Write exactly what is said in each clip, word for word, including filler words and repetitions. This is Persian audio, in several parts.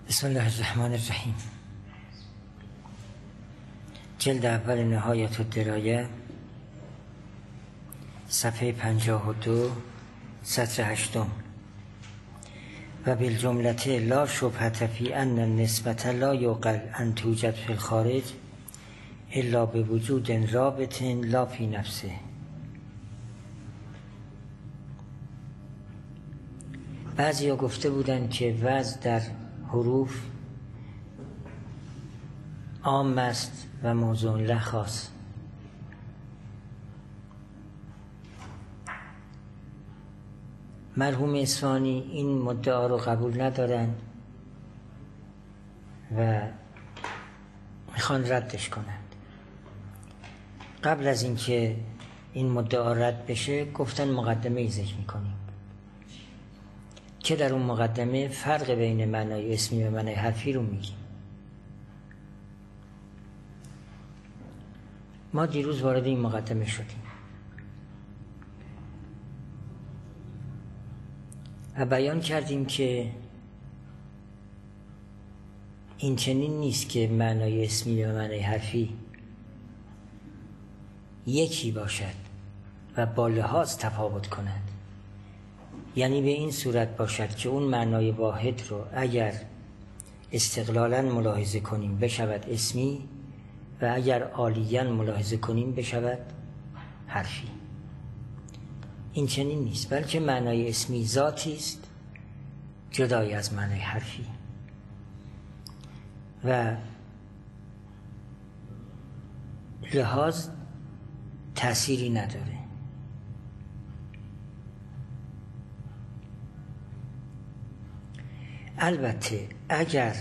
بسم الله الرحمن الرحیم. جلد اول نهایت الدرایه، صفحه پنجاه و دو، سطر هشتم. و بالجملة لا شبهة فی ان النسبة لا یعقل ان توجد فی الخارج الا بوجود رابط لا فی نفسه. بعضی ها گفته بودند که وضع در حروف عام است و موضوع له خاص. مرحوم اصفهانی این مدعا رو قبول ندارند و میخوان ردش کنند. قبل از اینکه این مدعا رد بشه گفتن مقدمه ای ذکر میکنیم که در اون مقدمه فرق بین معنای اسمی و معنای حرفی رو میگیم. ما دیروز وارد این مقدمه شدیم و بیان کردیم که این چنین نیست که معنای اسمی و معنای حرفی یکی باشد و با لحاظ تفاوت کند. یعنی به این صورت باشد که اون معنای واحد رو اگر استقلالاً ملاحظه کنیم بشود اسمی و اگر عالیاً ملاحظه کنیم بشود حرفی. این چنین نیست، بلکه معنای اسمی ذاتی است جدای از معنای حرفی و لحاظ تأثیری نداره. البته اگر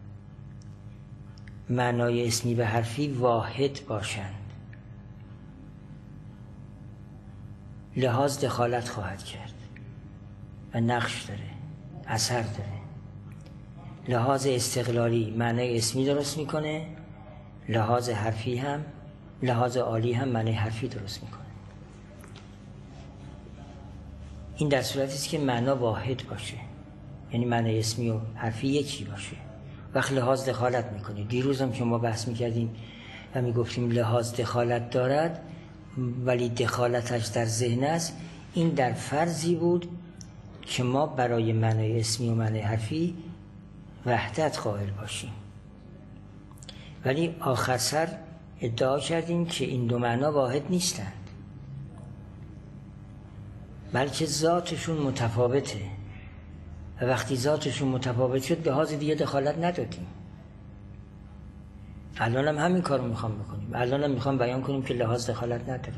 معنای اسمی و حرفی واحد باشند لحاظ دخالت خواهد کرد و نقش داره، اثر داره. لحاظ استقلالی معنای اسمی درست میکنه، لحاظ حرفی هم، لحاظ عالی هم معنای حرفی درست میکنه. این در صورتی است که معنا واحد باشه، یعنی معنای اسمی و حرفی یکی باشه. وقت لحاظ دخالت میکنه. دیروز هم که ما بحث میکردیم و میگفتیم لحاظ دخالت دارد ولی دخالتش در ذهن است، این در فرضی بود که ما برای معنای اسمی و معنای حرفی وحدت قائل باشیم. ولی آخر سر ادعا کردیم که این دو معنا واحد نیستند، بلکه ذاتشون متفاوته و وقتی ذاتشون متفاوت شد به لحاظ دیگه دخالت ندادیم. الان هم همین کار رو میخوام بکنیم. الان هم میخوام بیان کنیم که لحاظ دخالت نداره.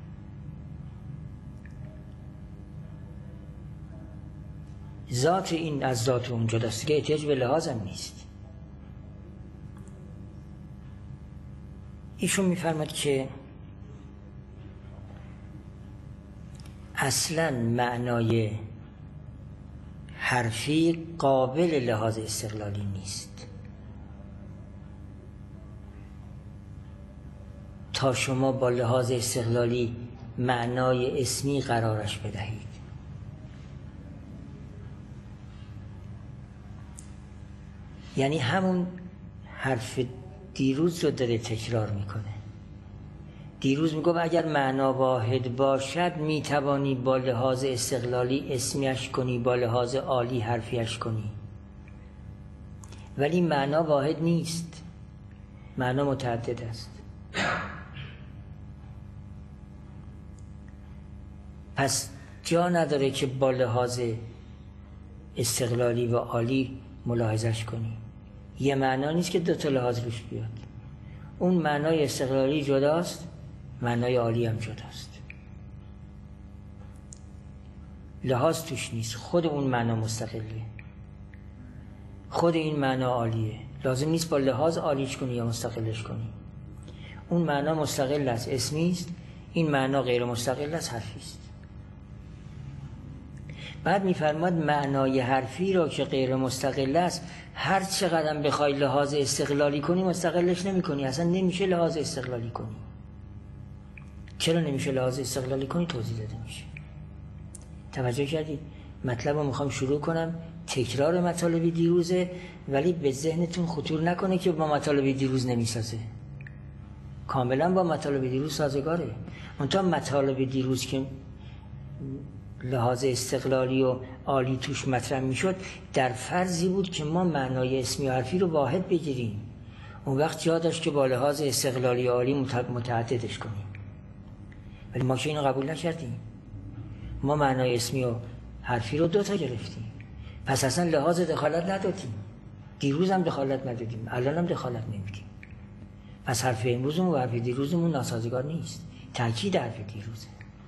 ذات این از ذات اون جداست که احتیاج به لحاظ هم نیست. ایشون میفرماد که اصلا معنای حرفی قابل لحاظ استقلالی نیست تا شما با لحاظ استقلالی معنای اسمی قرارش بدهید. یعنی همون حرف دیروز رو داره تکرار میکنه. دیروز میگه اگر معنا واحد باشد میتوانی با لحاظ استقلالی اسمیش کنی، با لحاظ عالی حرفیش کنی، ولی معنا واحد نیست، معنا متعدد است. پس جا نداره که با لحاظ استقلالی و عالی ملاحظش کنی. یه معنا نیست که دو تا لحاظ روش بیاد. اون معنای استقلالی جداست، معنای عالی هم جداست. لحاظ توش نیست، خود اون معنا مستقله، خود این معنا عالیه. لازم نیست با لحاظ عالیش کنی یا مستقلش کنی. اون معنا مستقل است، اسمی است. این معنا غیر مستقل است، حرفی است. بعد میفرماد معنای حرفی را که غیر مستقل است هر چقدر بخوای لحاظ استقلالی کنی مستقلش نمی کنی. اصلا نمیشه لحاظ استقلالی کنی. چرا نمیشه لحاظ استقلالی کنی؟ توضیح داده میشه. توجه کردید؟ مطلب رو میخوام شروع کنم. تکرار مطالبی دیروزه ولی به ذهنتون خطور نکنه که با مطالب دیروز نمیسازه. کاملا با مطالب دیروز سازگاره. منتها مطالب دیروز که لحاظ استقلالی و عالی توش مطرح میشد در فرضی بود که ما معنای اسمی و حرفی رو واحد بگیریم. اون وقت جا داشت که با لحاظ استقلالی و عالی متعددش کنیم، ولی ما که اینو قبول نکردیم. ما معنای اسمی و حرفی رو دوتا گرفتیم، پس اصلا لحاظ دخالت ندادیم. دیروز هم دخالت ندادیم، الان هم دخالت نمیدیم. پس حرف امروزمون و حرف دیروزمون ناسازگار نیست، تأکید حرف دیروزه.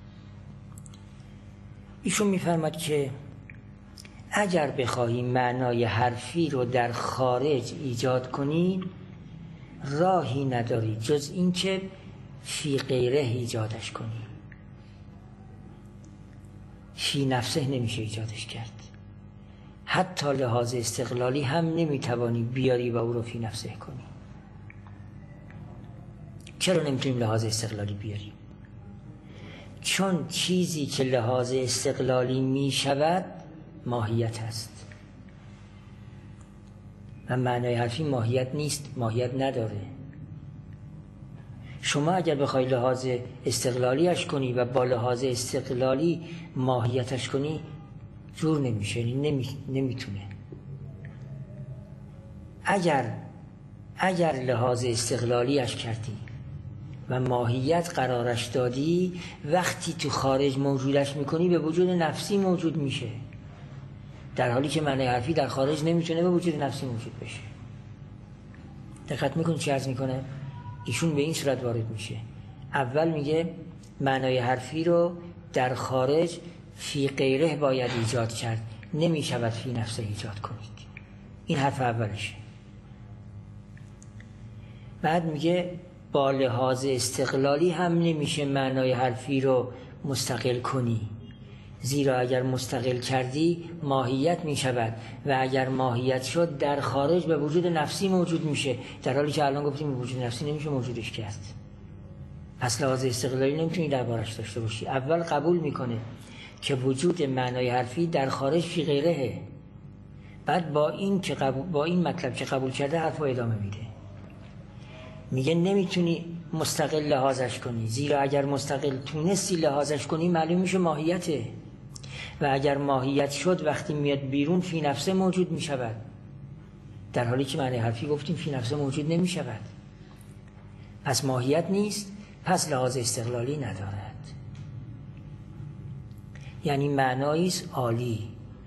ایشون میفرماد که اگر بخواهیم معنای حرفی رو در خارج ایجاد کنیم راهی نداری جز این که فی غیره ایجادش کنیم. فی نفسه نمیشه ایجادش کرد. حتی لحاظ استقلالی هم نمیتوانی بیاری و او رو فی نفسه کنی. چرا نمیتونیم لحاظ استقلالی بیاریم؟ چون چیزی که لحاظ استقلالی میشود ماهیت هست و معنای حرفی ماهیت نیست، ماهیت نداره. شما اگر بخوای لحاظ استقلالیش کنی و با لحاظ استقلالی ماهیتش کنی جور نمیشه، نمی... نمیتونه. اگر اگر لحاظ استقلالیش کردی و ماهیت قرارش دادی، وقتی تو خارج موجودش میکنی به وجود نفسی موجود میشه، در حالی که معنای حرفی در خارج نمیتونه به وجود نفسی موجود بشه. دقت میکنی چی عرض میکنه؟ ایشون به این صورت وارد میشه. اول میگه معنای حرفی رو در خارج فی غیره باید ایجاد کرد، نمیشود فی نفسه ایجاد کنید. این حرف اولشه. بعد میگه با لحاظ استقلالی هم نمیشه معنای حرفی رو مستقل کنی، زیرا اگر مستقل کردی ماهیت میشود و اگر ماهیت شد در خارج به وجود نفسی موجود میشه، در حالی که الان گفتیم به وجود نفسی نمیشه موجودش کرد. پس لحاظ استقلالی نمیتونی دربارش داشته باشی. اول قبول میکنه که وجود معنای حرفی در خارج فی غیره، بعد با این که قبول با این مطلب که قبول کرده حرفو ادامه میده. میگه نمیتونی مستقل لحاظش کنی، زیرا اگر مستقل تونستی لحاظش کنی معلوم میشه ماهیته و اگر ماهیت شد وقتی میاد بیرون فی نفسه موجود میشود، در حالی که معنی حرفی گفتیم فی نفسه موجود نمیشود. پس ماهیت نیست، پس لحاظ استقلالی ندارد. یعنی معناییست عالی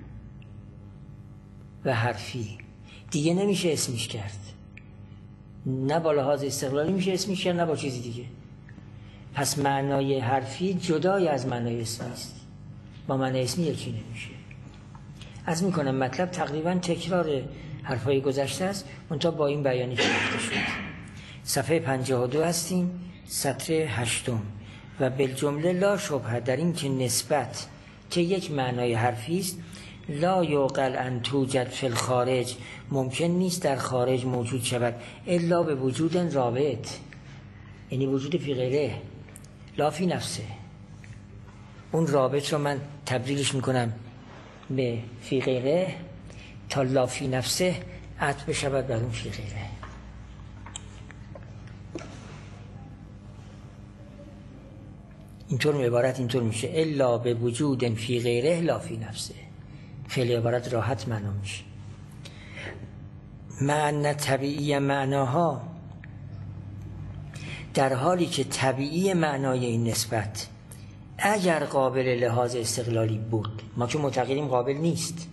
و حرفی، دیگه نمیشه اسمش کرد. نه با لحاظ استقلالی میشه اسمش کرد، نه با چیزی دیگه. پس معنای حرفی جدای از معنای اسمی است، با معنای اسمی یکی نمیشه. عرض میکنم مطلب تقریبا تکرار حرفای گذشته است، منتها با این بیانی که گفته شد. صفحه پنجاه و دو هستیم، سطر هشتم. و بالجمله لا شبهه در این که نسبت که یک معنای حرفی است لا یعقل ان توجد فی الخارج، ممکن نیست در خارج موجود شود الا به وجود رابط، یعنی وجود فی غیره لا فی نفسه. اون رابط رو من تبدیلش میکنم به فی غیره تا لا فی نفسه عطف شود بر اون فی غیره. اینطور عبارت اینطور میشه الا به وجود فی غیره لا فی نفسه. خیلی عبارت راحت معنا میشه. معنی طبیعی معناها، در حالی که طبیعی معنای این نسبت اگر قابل لحاظ استقلالی بود، ما که معتقدیم قابل نیست،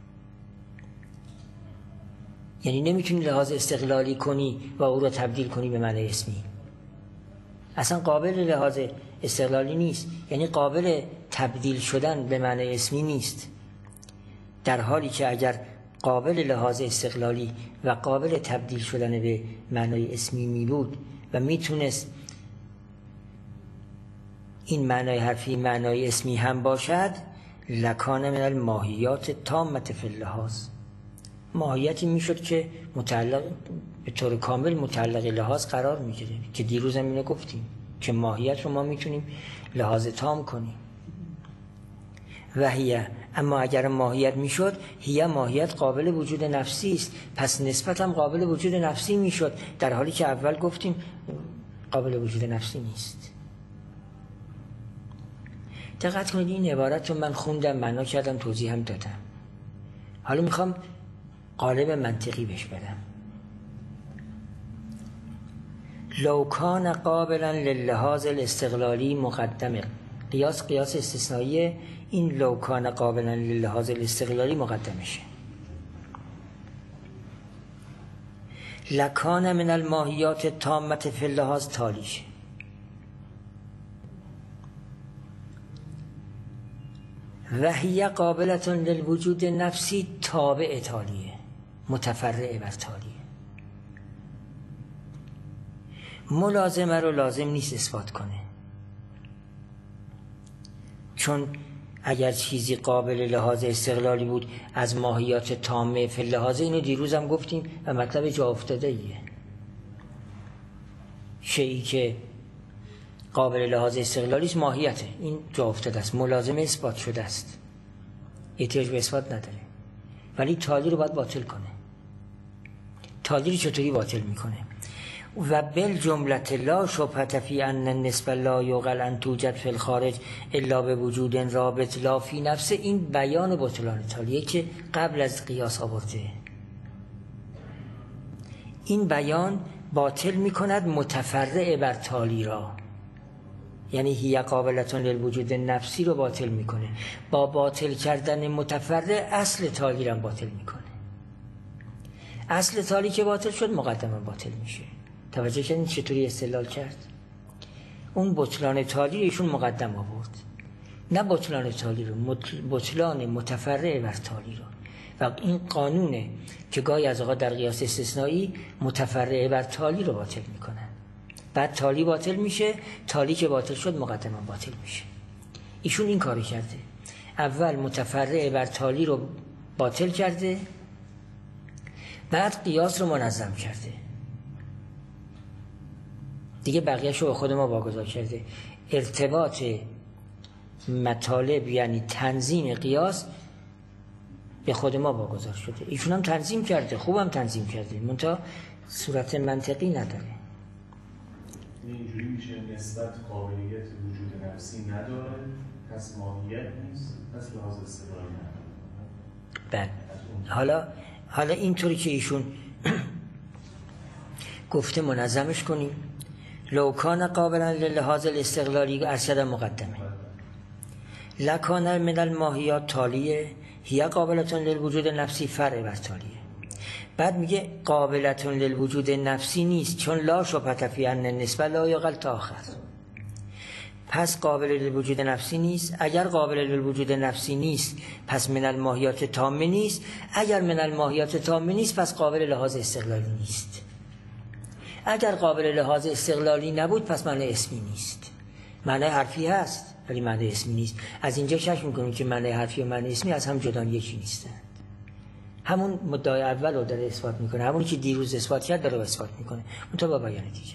یعنی نمیتونی لحاظ استقلالی کنی و او را تبدیل کنی به معنای اسمی، اصلا قابل لحاظ استقلالی نیست، یعنی قابل تبدیل شدن به معنای اسمی نیست. در حالی که اگر قابل لحاظ استقلالی و قابل تبدیل شدن به معنای اسمی می بود و میتونست این معنای حرفی معنای اسمی هم باشد، لکان من الماهیات تامت فی اللحاظ، ماهیتی میشد که متعلق به طور کامل متعلق لحاظ قرار میگیره، که دیروز هم اینو گفتیم که ماهیت رو ما میتونیم لحاظ تام کنیم. و هیه، اما اگر ماهیت میشد هیه ماهیت قابل وجود نفسی است، پس نسبت هم قابل وجود نفسی میشد، در حالی که اول گفتیم قابل وجود نفسی نیست. دقت کنید این عبارت رو من خوندم، معنا کردم، توضیح هم دادم. حالا میخوام قالب منطقی بهش بدم. لو کان قابلا للحاظ الاستقلالی مقدمه، قیاس قیاس استثنایی، این لو کان قابلا للحاظ الاستقلالی مقدمشه. لکان من الماهیات تامت فی اللحاظ تالیشه. و هی قابلتون للوجود نفسی تابع تالیه، متفرع بر تالیه. ملازمه رو لازم نیست اثبات کنه، چون اگر چیزی قابل لحاظ استقلالی بود از ماهیات تامه فی اللحاظ، اینو دیروز هم گفتیم و مطلب جا افتاده ایه. شیئی که قابل لحاظ استقلالی است ماهیته، این جا افتاده است، ملازمه اثبات شده است، احتیاج به اثبات نداره. ولی تالی رو باید باطل کنه. تالی رو چطوری باطل میکنه؟ و بل جملت لا شبهة فی ان النسبة لا یعقل ان توجد فی الخارج الا به وجود رابط لا فی نفسه. این بیان بطلان تالیه که قبل از قیاس آورده. این بیان باطل میکند متفرع بر تالی را، یعنی هی قابلتون للوجود نفسی رو باطل میکنه. با باطل کردن متفرع اصل تالی رو باطل میکنه. اصل تالی که باطل شد مقدمه باطل میشه. توجه کردین چطوری استدلال کرد؟ اون بطلان تالی رو ایشون مقدم آورد، نه بطلان تالی رو، بطلان متفرع بر تالی رو. و این قانونه که گاهی از اوقات در قیاس استثنایی متفرع بر تالی رو باطل میکنن. بعد تالی باطل میشه، تالی که باطل شد مقدمه باطل میشه. ایشون این کاری کرده، اول متفرع بر تالی رو باطل کرده، بعد قیاس رو منظم کرده. دیگه بقیه‌شو به خود ما واگذار کرده. ارتباط مطالب یعنی تنظیم قیاس به خود ما واگذار شده. ایشون هم تنظیم کرده، خوبم تنظیم کرده، منتها صورت منطقی نداره. اینجوری میشه نسبت قابلیت وجود نفسی نداره، پس ماهیت نیست، پس لحاظ استقلالی نداره. بله. حالا حالا اینطوری که ایشون گفته منظمش کنیم. لو کان قابلا للحاظ الاستقلالی ارشد مقدمه. لکان من الماهیات تالیه هی قابلتون للوجود نفسی فرع بر تالیه. بعد میگه قابلتون للوجود نفسی نیست، چون لا شبهة فی ان النسبة لا یعقل تا آخر. پس قابل للوجود نفسی نیست. اگر قابل للوجود نفسی نیست پس من الماهیات تامه نیست. اگر من الماهیات تامه نیست پس قابل لحاظ استقلالی نیست. اگر قابل لحاظ استقلالی نبود پس معنی اسمی نیست. معنی حرفی هست ولی معنی اسمی نیست. از اینجا شک میکنیم که معنی حرفی و معنی اسمی از هم جدا یکی نیستند. همون مدعای اول رو داره اثبات میکنه، همون که دیروز اثبات کرد داره اثبات میکنه، اون تا با بیان دیگر.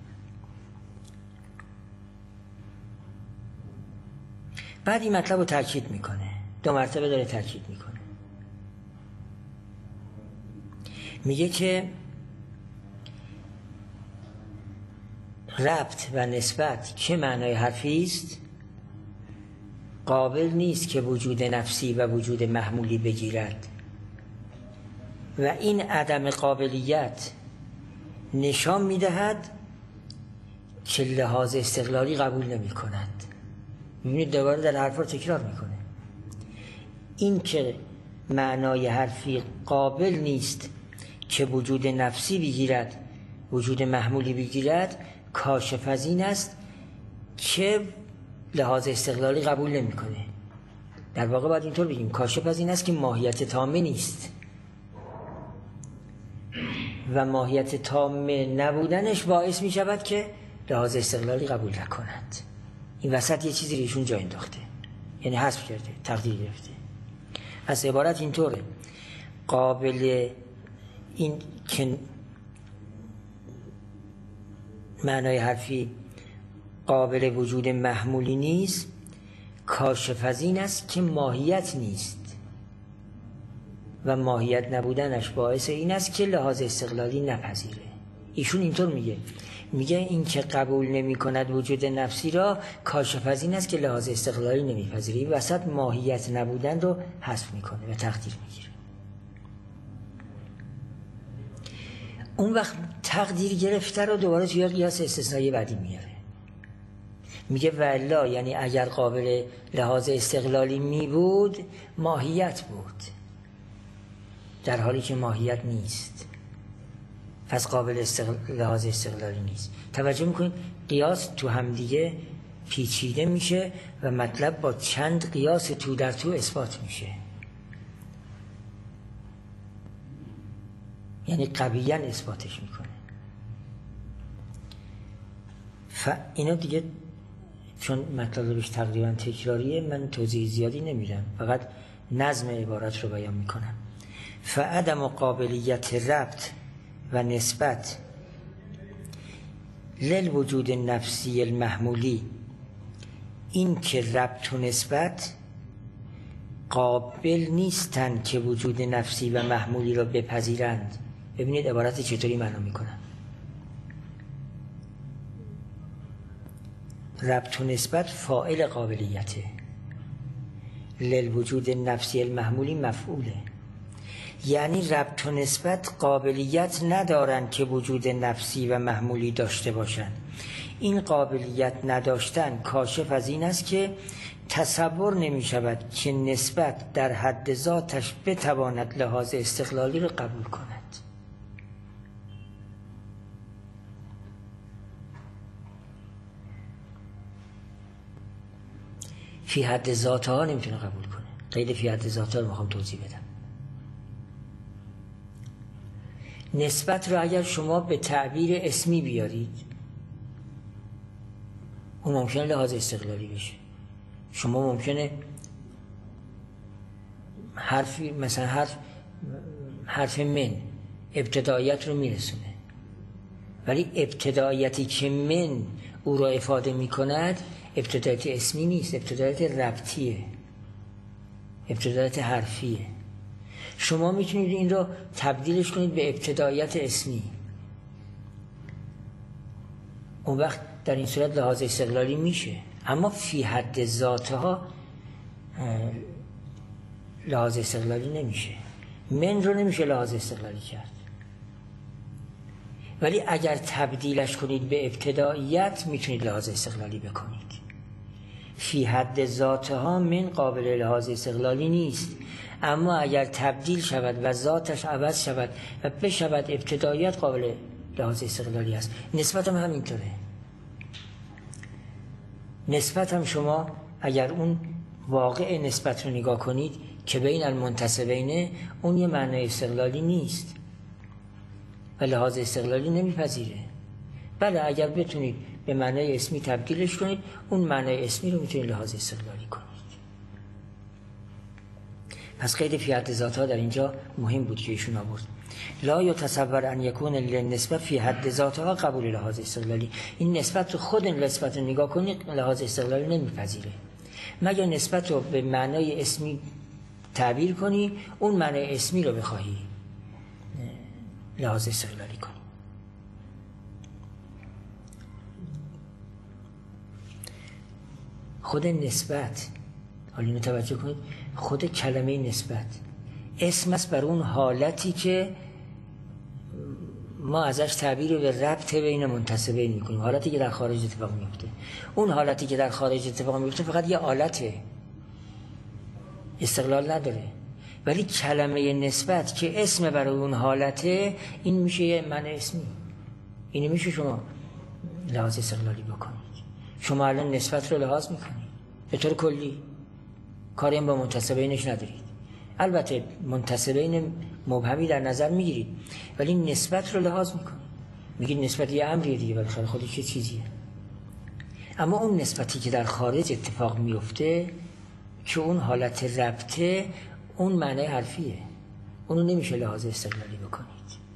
بعد این مطلب رو تاکید میکنه، دو مرتبه داره تاکید میکنه. میگه که ربط و نسبت که معنای حرفی است قابل نیست که وجود نفسی و وجود محمولی بگیرد و این عدم قابلیت نشان میدهد که لحاظ استقلالی قبول نمی کند. میبینید دوباره در حرفا تکرار میکنه. این که معنای حرفی قابل نیست که وجود نفسی بگیرد وجود محمولی بگیرد کاشف از این است که لحاظ استقلالی قبول نمی کنه. در واقع باید اینطور بگیم کاشف از این است که ماهیت تامه نیست و ماهیت تامه نبودنش باعث می شود که لحاظ استقلالی قبول نکند. این وسط یه چیزی ایشون جا انداخته، یعنی حذف کرده، تقدیر گرفته. از عبارت اینطوره، قابل این که معنای حرفی قابل وجود محمولی نیست کاشف از این است که ماهیت نیست و ماهیت نبودنش باعث این است که لحاظ استقلالی نپذیره. ایشون اینطور میگه، میگه این که قبول نمی کند وجود نفسی را کاشف از این است که لحاظ استقلالی نمیپذیره. این وسط ماهیت نبودن رو حذف میکنه و تقدیر میگیره. اون وقت تقدیر گرفته رو دوباره توی قیاس استثنایی بعدی میاره، میگه والا یعنی اگر قابل لحاظ استقلالی می بود ماهیت بود، در حالی که ماهیت نیست پس قابل استقل... لحاظ استقلالی نیست. توجه میکنید قیاس تو همدیگه پیچیده میشه و مطلب با چند قیاس تو در تو اثبات میشه، یعنی قویاً اثباتش میکنه. ف... اینا دیگه چون مطلبش تقریبا تکراریه من توضیح زیادی نمیدم، فقط نظم عبارت رو بیان میکنم. فعدم قابلیت ربط و نسبت للوجود نفسی المحمولی، این که ربط و نسبت قابل نیستند که وجود نفسی و محمولی را بپذیرند. ببینید عبارت چطوری معنا میکنم. ربط و نسبت فاعل قابلیته، للوجود نفسی المحمولی مفعوله. یعنی ربط و نسبت قابلیت ندارند که وجود نفسی و محمولی داشته باشند. این قابلیت نداشتن کاشف از این است که تصور نمی شود که نسبت در حد ذاتش بتواند لحاظ استقلالی را قبول کند. فی حد ذاتها نمیتونه قبول کنه. قید فی حد ذاتها رو میخوام توضیح بدم. نسبت رو اگر شما به تعبیر اسمی بیارید اون ممکنه لحاظ استقلالی بشه. شما ممکنه حرفی مثلا حرف حرف من ابتداییت رو میرسونه، ولی ابتداییتی که من او را افاده میکند ابتداییت اسمی نیست، ابتداییت ربطیه، ابتداییت حرفیه. شما میتونید این رو تبدیلش کنید به ابتداییت اسمی، اون وقت در این صورت لحاظ استقلالی میشه. اما فی حد ذاتها لحاظ استقلالی نمیشه. من رو نمیشه لحاظ استقلالی کرد، ولی اگر تبدیلش کنید به ابتداییت میتونید لحاظ استقلالی بکنید. فی حد ذاتها من قابل لحاظ استقلالی نیست، اما اگر تبدیل شود و ذاتش عوض شود و بشود ابتداییت قابل لحاظ استقلالی است. نسبت هم همینطوره. نسبت هم شما اگر اون واقع نسبت رو نگاه کنید که بین المنتسبینه، اون یه معنای استقلالی نیست و لحاظ استقلالی نمیپذیره. بله اگر بتونید به معنای اسمی تبدیلش کنید اون معنای اسمی رو میتونید لحاظ استقلالی کنید. پس قید فی حد ذاتها در اینجا مهم بود که ایشون آورد. لا یتصور ان یکون للنسبه فی حد ذاتها قبول لحاظ استقلالی. این نسبت رو خود نسبت رو نگاه کنید لحاظ استقلالی نمیپذیره، مگر نسبت رو به معنای اسمی تعبیر کنی اون معنای اسمی رو بخواهی لحاظ استقلالی کنی. خود نسبت، حالا اینو توجه کنید، خود کلمه نسبت اسم است بر اون حالتی که ما ازش تعبیر به ربط بین منتسبین میکنیم، حالتی که در خارج اتفاق میفته. اون حالتی که در خارج اتفاق میفته فقط یه حالته، استقلال نداره. ولی کلمه نسبت که اسم برای اون حالته، این میشه یه معنی اسمی. اینو میشه شما لحاظ استقلالی بکنید. شما الان نسبت رو لحاظ میکنید به طور کلی، کاری هم با منتسبینش ندارید. البته منتسبین مبهمی در نظر میگیرید ولی نسبت رو لحاظ میکنید، میگید نسبت یه امریه دیگه، ولی خیلی خودش چه چیزیه. اما اون نسبتی که در خارج اتفاق میفته که اون حالت ربطه، اون معنی حرفیه، اونو نمیشه لحاظ استقلالی بکنید.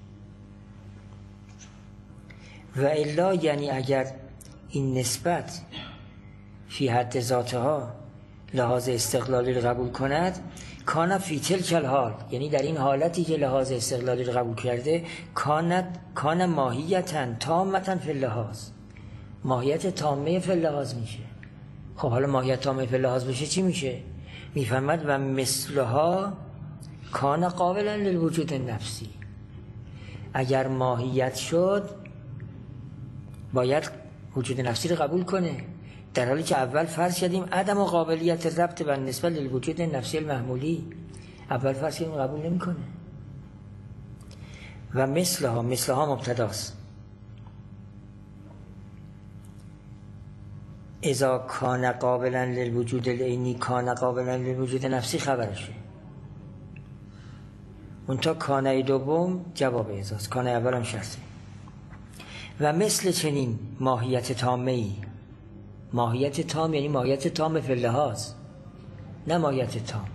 و الا یعنی اگر این نسبت فی حد ذاتها لحاظ استقلالی رو قبول کند، کان فی تلک الحال، یعنی در این حالتی که لحاظ استقلالی رو قبول کرده، کانت کان ماهیتاً تامتاً فی اللحاظ، ماهیت تامه فی اللحاظ میشه. خب حالا ماهیت تامه فی اللحاظ بشه چی میشه؟ میفهمد و مثلها کان قابلا للوجود نفسی. اگر ماهیت شد باید وجود نفسی رو قبول کنه، در حالی که اول فرض کردیم عدم و قابلیت ربط بر نسبت للوجود نفسی المحمولی، اول فرض کردیم قبول نمی کنه. و مثلها، مثلها مبتداست، اذا کان قابلا للوجود العینی کان قابلا للوجود نفسی خبرشه. اون تا کانه دوم جواب ازاست، کانه اول هم شرطه. و مثل چنین ماهیت تامه ای، ماهیت تام یعنی ماهیت تام فی اللحاظ، نه ماهیت تام.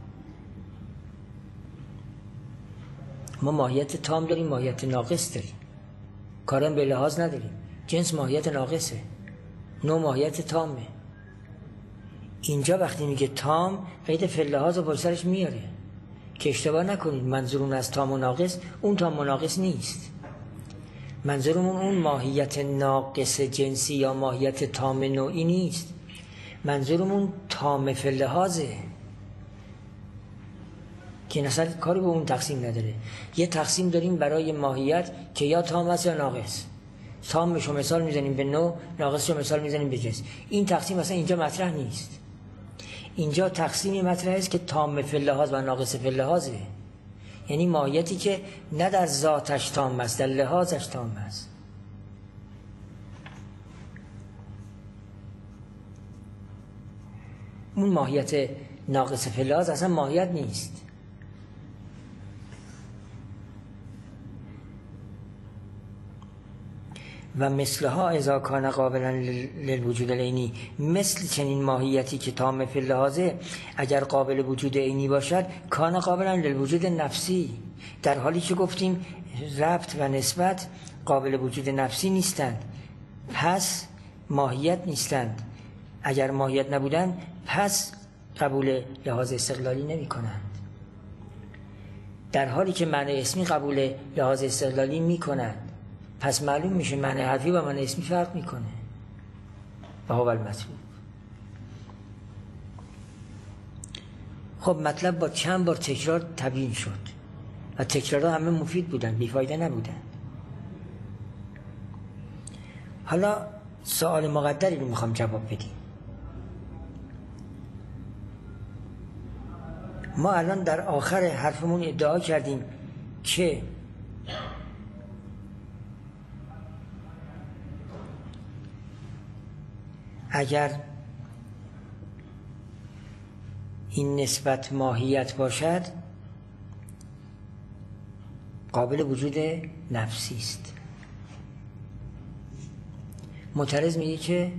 ما ماهیت تام داریم، ماهیت ناقص داریم، کارم به لحاظ نداریم. جنس ماهیت ناقصه، نوع ماهیت تامه. اینجا وقتی میگه تام قید فی اللحاظ و پشت سرش میاره که اشتباه نکنید، منظورمون از تام و ناقص اون تام و ناقص نیست، منظورمون اون ماهیت ناقص جنسی یا ماهیت تام نوعی نیست، منظورمون تام فی اللحاظه که اصلا کاری به اون تقسیم نداره. یه تقسیم داریم برای ماهیت که یا تام است یا ناقص، تامش رو مثال میزنیم به نوع، ناقصش رو مثال میزنیم به جنس. این تقسیم اصلا اینجا مطرح نیست. اینجا تقسیم مطرح است که تام فی اللحاظ و ناقص فی اللحاظه، یعنی ماهیتی که نه در ذاتش تام است، در لحاظش تام است. اون ماهیت ناقص فی اللحاظ اصلا ماهیت نیست. و مثلها اذا کان قابلا للوجود العینی، مثل چنین ماهیتی که تام فی اللحاظه اگر قابل وجود عینی باشد کان قابلا للوجود نفسی، در حالی که گفتیم ربط و نسبت قابل وجود نفسی نیستند، پس ماهیت نیستند. اگر ماهیت نبودند پس قبول لحاظ استقلالی نمی کنند، در حالی که معنی اسمی قبول لحاظ استقلالی می کنند. پس معلوم میشه معنی حرفی و معنی اسمی فرق میکنه. و هو المطلوب. خب مطلب با چند بار تکرار تبیین شد و تکرارها همه مفید بودن، بیفایده نبودن. حالا سوال مقدری رو میخوام جواب بدیم. ما الان در آخر حرفمون ادعا کردیم که اگر این نسبت ماهیت باشد قابل وجود نفسی است. معترض میگه که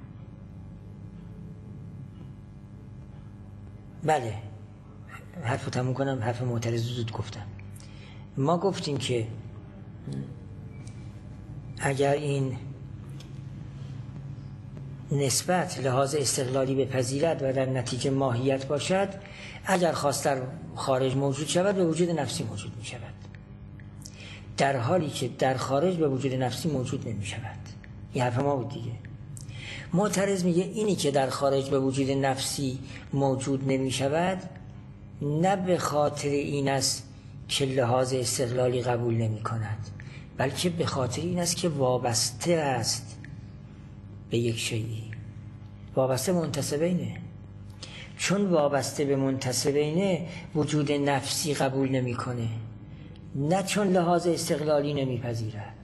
بله، حرف رو تموم کنم، حرف معترض زود گفتم. ما گفتیم که اگر این نسبت لحاظ استقلالی بپذیرد و در نتیجه ماهیت باشد، اگر خواست در خارج موجود شود به وجود نفسی موجود می شود، در حالی که در خارج به وجود نفسی موجود نمی شود. این حرف ما بود دیگه. معترض میگه اینی که در خارج به وجود نفسی موجود نمی شود نه به خاطر این است که لحاظ استقلالی قبول نمی کند، بلکه به خاطر این است که وابسته است به یک شیئی، وابسته منتسبینه. چون وابسته به منتسبینه وجود نفسی قبول نمی کنه، نه چون لحاظ استقلالی نمی پذیرد.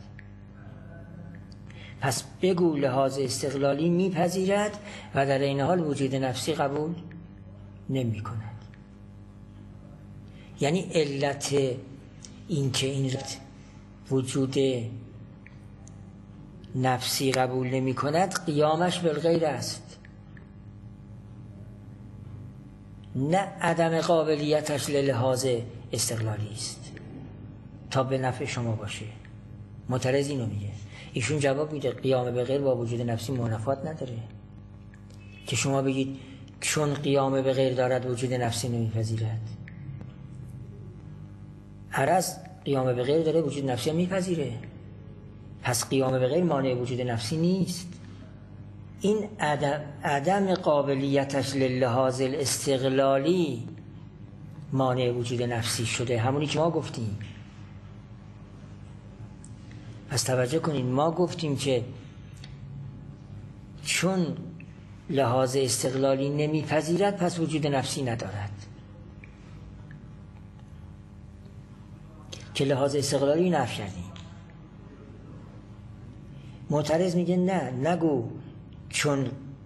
پس بگو لحاظ استقلالی می پذیرد و در این حال وجود نفسی قبول نمی کند. یعنی علت این که این وجود نفسی قبول نمی کند قیامش بالغیر است، نه عدم قابلیتش للحاظ استقلالی است تا به نفع شما باشه. معترض اینو میگه. ایشون جواب میده قیام بالغیر با وجود نفسی منافات نداره که شما بگید چون قیام به غیر دارد وجود نفسی نمیپذیرد. عرض قیام به غیر داره وجود نفسی هم میپذیره، پس قیام به غیر مانع وجود نفسی نیست. این عدم, عدم قابلیتش للحاظ الاستقلالی مانع وجود نفسی شده، همونی که ما گفتیم. پس توجه کنین، ما گفتیم که چون لحاظ استقلالی نمیپذیرد پس وجود نفسی ندارد، که لحاظ استقلالی نفی کردیم. معترض میگه نه، نگو چون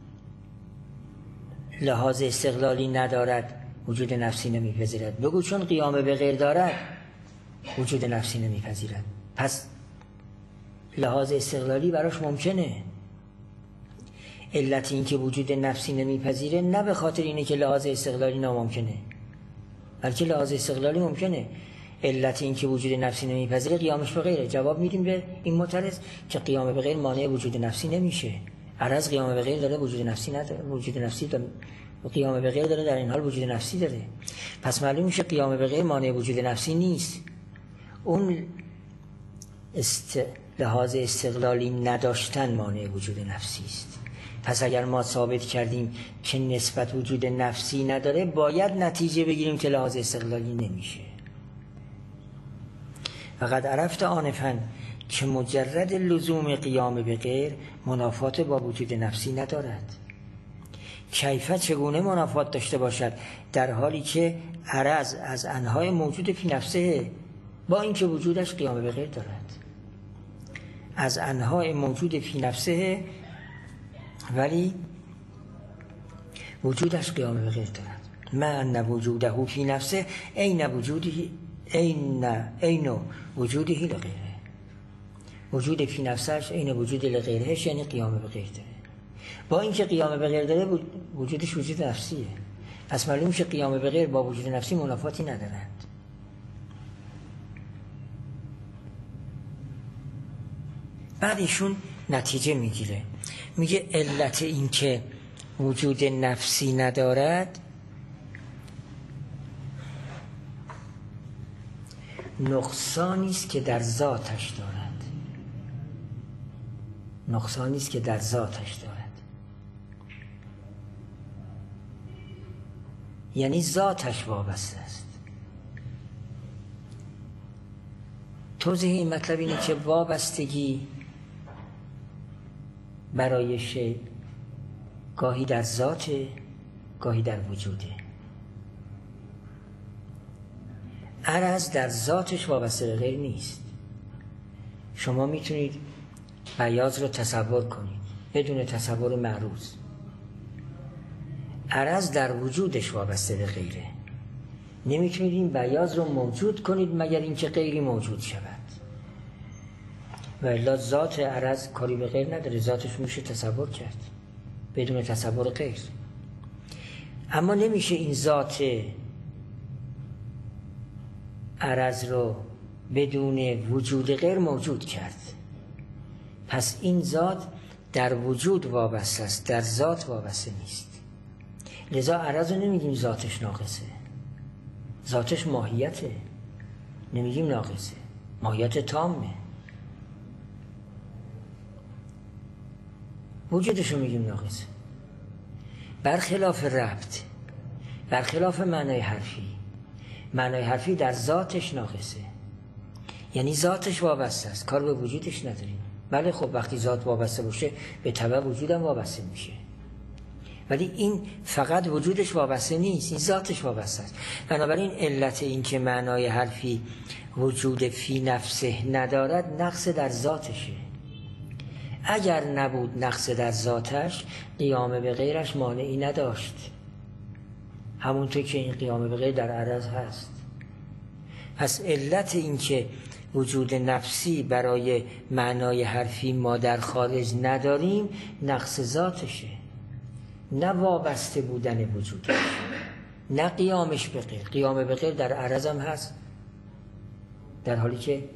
لحاظ استقلالی ندارد وجود نفسی نمیپذیرد، بگو چون قیام به غیر دارد وجود نفسی نمیپذیرد. پس لحاظ استقلالی براش ممکنه. علت این که وجود نفسی نمیپذیره نه به خاطر اینه که لحاظ استقلالی ناممکنه، بلکه لحاظ استقلالی ممکنه. علت این که وجود نفسی نمیپذیره قیامش به غیره. جواب میدیم به این معترض که قیام به غیر مانع وجود نفسی نمیشه. عرض قیام به غیر داره وجود نفسی نداره، وجود نفسی داره، قیام به غیر داره در این حال وجود نفسی داره. پس معلوم میشه قیام به غیر مانع وجود نفسی نیست، اون است... لحاظ استقلالی نداشتن مانع وجود نفسی است. پس اگر ما ثابت کردیم که نسبت وجود نفسی نداره، باید نتیجه بگیریم که لحاظ استقلالی نمیشه. فقط عرفت آنفاً که مجرد لزوم قیام به غیر منافات با وجود نفسی ندارد. کیفیت چگونه منافات داشته باشد در حالی که عرض از انهای موجود فی نفسه، با اینکه وجودش قیام به غیر دارد، از انهای موجود فی نفسه ولی وجودش قیام به غیر دارد. ما ان وجوده فی نفسه این وجوده این این وجوده لغیره. وجود فی نفسش این وجود لغیرهش یعنی قیام به غیر داره. با اینکه قیام به غیر داره وجودش وجود نفسیه، پس معلوم میشه قیام به غیر با وجود نفسی منافاتی ندارند. بعد ایشون نتیجه میگیره، میگه علت این که وجود نفسی ندارد نقصانی است که در ذاتش دارد، نقصانی است که در ذاتش دارد، یعنی ذاتش وابسته است. توضیح این مطلب اینه که وابستگی برای شی گاهی در ذات، گاهی در وجوده. عرض در ذاتش وابسته به غیر نیست. شما میتونید بیاض رو تصور کنید بدون تصور معروض. عرض در وجودش وابسته به غیره. نمیتونید این بیاض رو موجود کنید مگر اینکه غیری موجود شود، و الا ذات عرض کاری به غیر نداره، ذاتش میشه تصور کرد بدون تصور غیر. اما نمیشه این ذات عرض رو بدون وجود غیر موجود کرد. پس این ذات در وجود وابسته است، در ذات وابسته نیست. لذا عرض رو نمیگیم ذاتش ناقصه، ذاتش ماهیته، نمیگیم ناقصه، ماهیت تامه. وجودش رو میگیم ناقصه. برخلاف ربط، برخلاف معنای حرفی، معنای حرفی در ذاتش ناقصه، یعنی ذاتش وابسته است، کار به وجودش نداریم. بله خب وقتی ذات وابسته باشه به تبع وجودم وابسته میشه، ولی این فقط وجودش وابسته نیست، این ذاتش وابسته است. بنابراین علت این که معنای حرفی وجود فی نفسه ندارد نقص در ذاتشه. اگر نبود نقص در ذاتش، قیام به غیرش مانعی نداشت، همونطور که این قیام به غیر در عرض هست. پس علت این که وجود نفسی برای معنای حرفی ما در خارج نداریم نقص ذاتشه، نه وابسته بودن وجودش، نه قیامش به غیر. قیام به غیر در عرض هم هست، در حالی که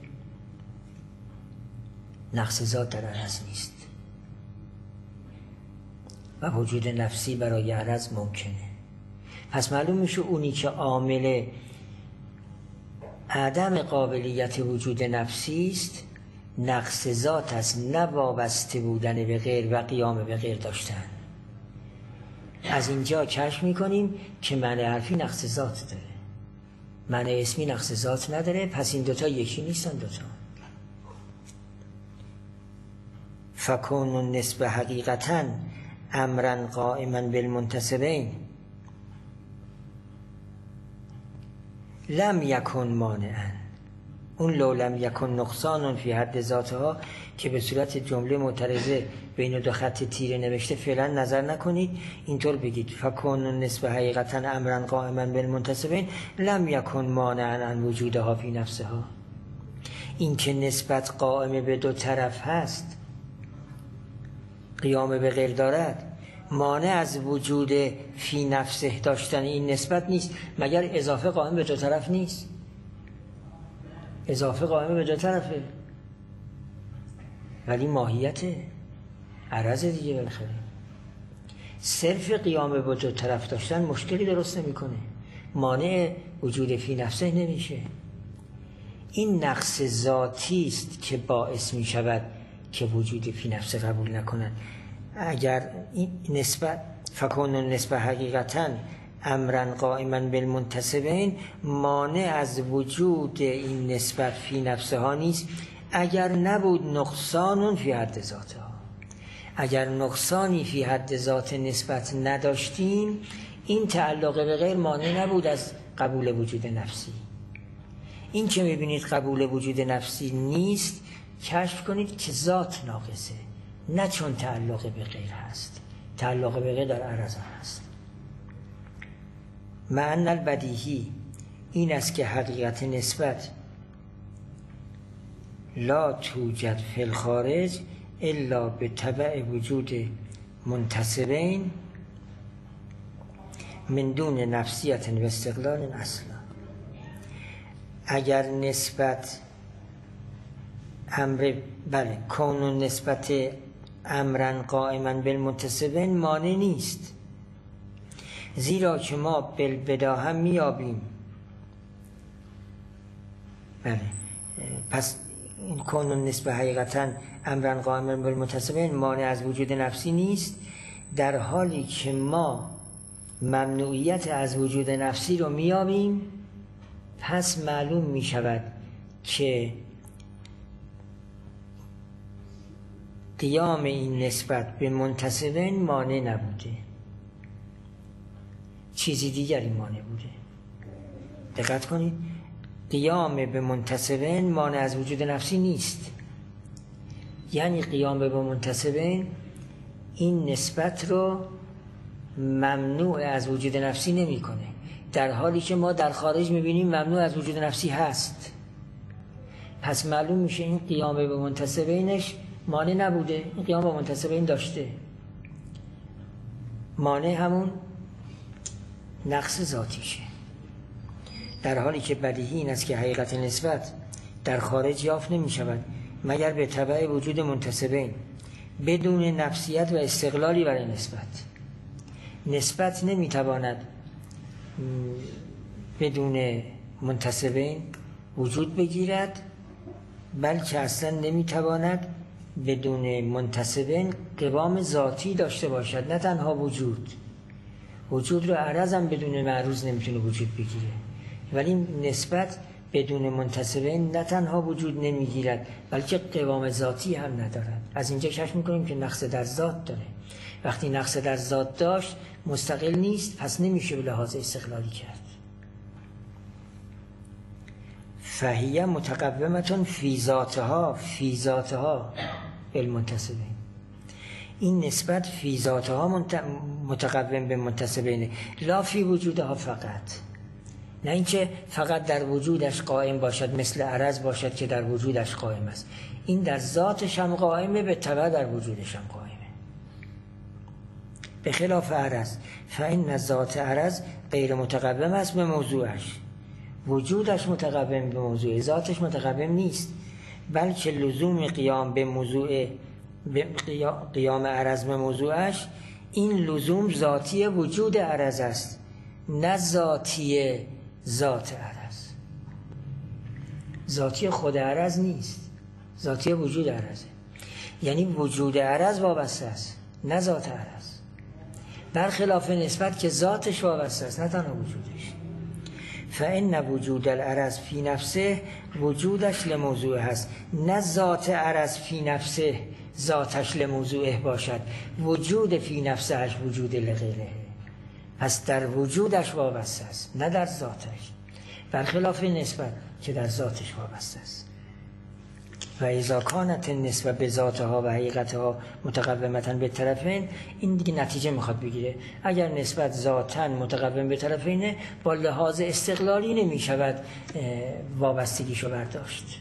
نقص ذات در عرض نیست. و وجود نفسی برای عرض ممکنه. پس معلوم میشه اونی که عامل عدم قابلیت وجود نفسی است نقص ذات است، نه وابسته بودن به غیر و قیام به غیر داشتن. از اینجا کشف میکنیم که معنی حرفی نقص ذات داره، معنی اسمی نقص ذات نداره. پس این دوتا یکی نیستن. دوتا فکون النسبه حقیقتا امرا قائما بالمنتسبین لم یکن مانعا. اون لو لم یکن نقصان فی حد ذاتها که به صورت جمله معترضه بین دو خط تیره نوشته فعلا نظر نکنید، اینطور بگید فکون النسبه حقیقتا امرا قائما بالمنتسبین لم یکن مانعا عن وجودها فی نفسها. این که نسبت قائم به دو طرف هست، قیام به غیر دارد، مانع از وجود فی نفسه داشتن این نسبت نیست. مگر اضافه قائم به دو طرف نیست؟ اضافه قائم به دو طرفه ولی ماهیت عرض دیگه. بالاخره صرف قیام به دو طرف داشتن مشکلی درست نمیکنه، مانع وجود فی نفسه نمیشه. این نقص ذاتی است که باعث می شود که وجود فی نفسه قبول نکنند. اگر این نسبت فکون النسبه حقیقتا امرا قائما بالمنتسبین مانع از وجود این نسبت فی نفسه ها نیست. اگر نبود نقصان فی حد ذاتها، اگر نقصانی فی حد ذات نسبت نداشتیم این تعلق به غیر مانع نبود از قبول وجود نفسی. این که میبینید قبول وجود نفسی نیست کشف کنید که ذات ناقصه، نه چون تعلق به غیر هست. تعلق به غیر در عرض هست. معنی البدیهی این است که حقیقت نسبت لا توجد فی الخارج الا به تبع وجود منتسبین من دون نفسیت و استقلال اصلا. اگر نسبت امر بله کون نسبت امرا قائما بالمنتسبین مانع نیست، زیرا که ما بالبداهه میابیم. بله پس این کون نسبت حقیقتا امرا قائما بالمنتسبین مانع از وجود نفسی نیست، در حالی که ما ممنوعیت از وجود نفسی رو میابیم. پس معلوم می شود که قیام این نسبت به منتسبین مانع نبوده، چیزی دیگری مانع بوده. دقت کنید، قیام به منتسبین مانع از وجود نفسی نیست. یعنی قیام به منتسبین این نسبت رو ممنوع از وجود نفسی نمی کنه، در حالی که ما در خارج میبینیم ممنوع از وجود نفسی هست. پس معلوم میشه این قیام به منتسبینش مانع نبوده، این قیام به منتسبین داشته. مانع همون نقص ذاتیشه. در حالی که بدیهی این است که حقیقت نسبت در خارج یافت نمی شود مگر به تبع وجود منتسبین بدون نفسیت و استقلالی برای نسبت. نسبت نمی تواند بدون منتسبین وجود بگیرد، بلکه اصلا نمی تواند بدون منتسبین قوام ذاتی داشته باشد. نه تنها وجود، وجود رو عرض هم بدون معروض نمیتونه وجود بگیره، ولی نسبت بدون منتسبین نه تنها وجود نمیگیرد بلکه قوام ذاتی هم ندارد. از اینجا کشف میکنیم که نقص در ذات داره. وقتی نقص در ذات داشت مستقل نیست، پس نمیشه به لحاظ استقلالی کرد. فهیه متقومتون فی ذاتها فی ذاتها بالمنتسبین. این نسبت فی ذاتها متقوم به منتسبینه، لا فی وجودها فقط. نه اینکه فقط در وجودش قائم باشد مثل عرض باشد که در وجودش قائم است. این در ذاتش هم قائمه، به تبع در وجودش هم قائمه. به خلاف عرض فإن ذات عرض غیر متقوم است به موضوعش. وجودش متقوم به موضوع، ذاتش متقوم نیست، بلکه لزوم قیام به موضوع به قیام عرض به موضوعش این لزوم ذاتی وجود عرض است، نه ذاتی ذات عرض. ذاتی خود عرض نیست، ذاتی وجود عرضه. یعنی وجود عرض وابسته است، نه ذات عرض. برخلاف نسبت که ذاتش وابسته است، نه تنها وجودش. فإن وجود العرض فی نفسه وجودش لموضوع هست، نه ذات عرض فی نفسه ذاتش لموضوعه باشد. وجود فی نفسهش وجود لغیره، پس در وجودش وابسته است، نه در ذاتش. برخلاف نسبت که در ذاتش وابسته است. و اذا کانت النسبه به ذاتها و حقیقتها متقومتا به طرفین، این دیگه نتیجه میخواد بگیره. اگر نسبت ذاتاً متقوم به طرفینه، با لحاظ استقلالی نمیشود وابستگیشو برداشت.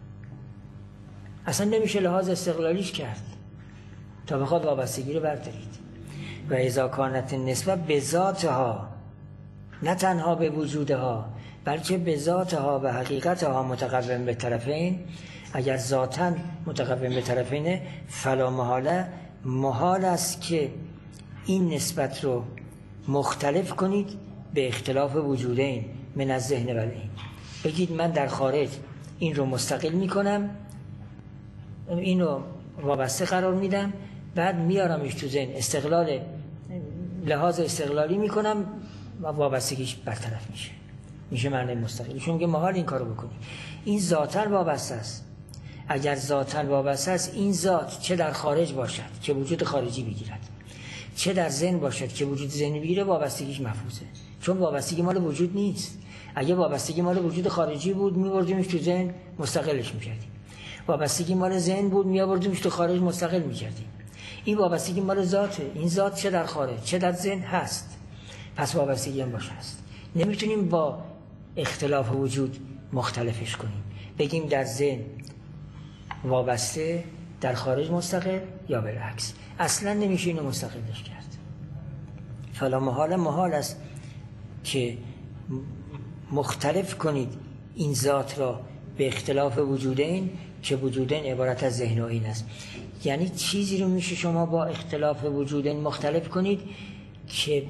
اصلا نمیشه لحاظ استقلالیش کرد تا بخواد وابستگی رو بردارید. و اذا کانت النسبه به ذاتها، نه تنها به وجودها بلکه به ذاتها و حقیقتها متقوم به طرفین، اگر ذاتاً متقوم به طرفینه، فلا محاله، محال است که این نسبت رو مختلف کنید به اختلاف وجودین من از ذهن و این. بگید من در خارج این رو مستقل میکنم، این رو وابسته قرار میدم، بعد میارمش تو ذهن، استقلال لحاظ استقلالی میکنم و وابستگیش برطرف میشه، میشه معنی مستقل. چون که محال این کارو بکنی. این ذاتاً وابسته است. اگر ذاتاً وابسته است، این ذات چه در خارج باشد که وجود خارجی بگیرد، چه در ذهن باشد که وجود ذهنی بگیره، وابستگیش محفوظه. چون وابستگی مال وجود نیست. اگه وابستگی مال وجود خارجی بود، میبردیمش تو ذهن، مستقلش میکردیم. وابستگی مال ذهن بود، میآوردیمش تو خارج، مستقل میکردیم. این وابستگی مال ذاته. این ذات چه در خارج چه در ذهن هست، پس وابستگی هم باشه هست. نمیتونیم با اختلاف وجود مختلفش کنیم، بگیم در ذهن وابسته، در خارج مستقل، یا بالعکس. اصلا نمیشه اینو مستقلش کرد. فلا محال، محال است که مختلف کنید این ذات را به اختلاف وجودین، که وجودین عبارت از ذهن و این است. یعنی چیزی رو میشه شما با اختلاف وجودین مختلف کنید که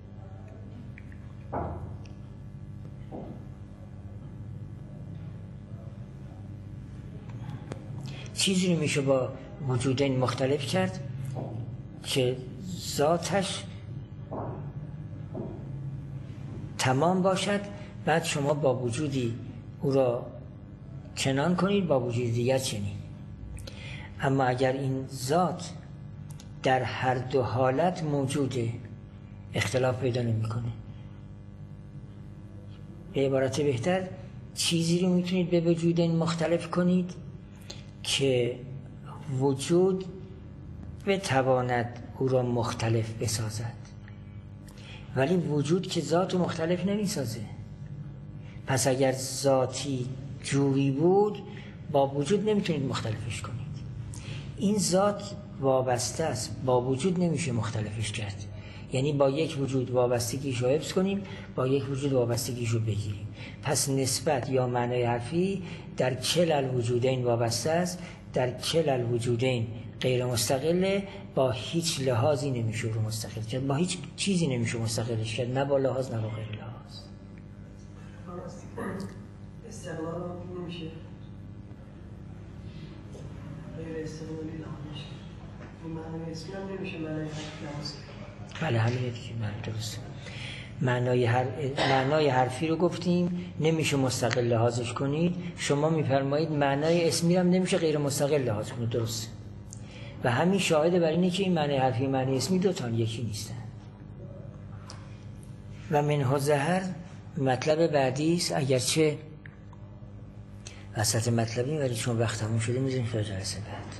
چیزی رو میشه با وجودین مختلف کرد که ذاتش تمام باشد، بعد شما با وجودی او را چنان کنید، با وجود دیگر چنین. اما اگر این ذات در هر دو حالت موجوده، اختلاف پیدا نمیکنه. به عبارت بهتر، چیزی رو میتونید به وجودین مختلف کنید که وجود بتواند او را مختلف بسازد، ولی وجود که ذات رو مختلف نمیسازه. پس اگر ذاتی جوری بود، با وجود نمیتونید مختلفش کنید. این ذات وابسته است، با وجود نمیشه مختلفش کرد. یعنی با یک وجود وابستگیش رو حفظ کنیم، با یک وجود وابستگیش رو بگیریم. پس نسبت یا معنای حرفی در کل الوجودین وابسته است، در کل الوجودین غیر مستقله، با هیچ لحاظی نمیشه رو مستقل کرد، با هیچ چیزی نمیشه مستقلش کرد، نه با لحاظ نه با غیر لحاظ. استقلال نمیشه، غیر استقلالی نمیشه، این معنی اسمی هم نمیشه معنی حرفی. بله همین دیگه، من درست. معنای هر معنای حرفی رو گفتیم، نمیشه مستقل لحاظش کنید. شما میفرمایید معنای اسمی هم نمیشه غیر مستقل لحاظ کنید، درست. و همین شاهده بر اینه که این معنای حرفی و معنای اسمی دو تا یکی نیستن. و منه ظهر مطلب بعدی است، اگرچه وسط مطلبی، ولی چون وقت تموم شده میذاریم تا جلسه بعد.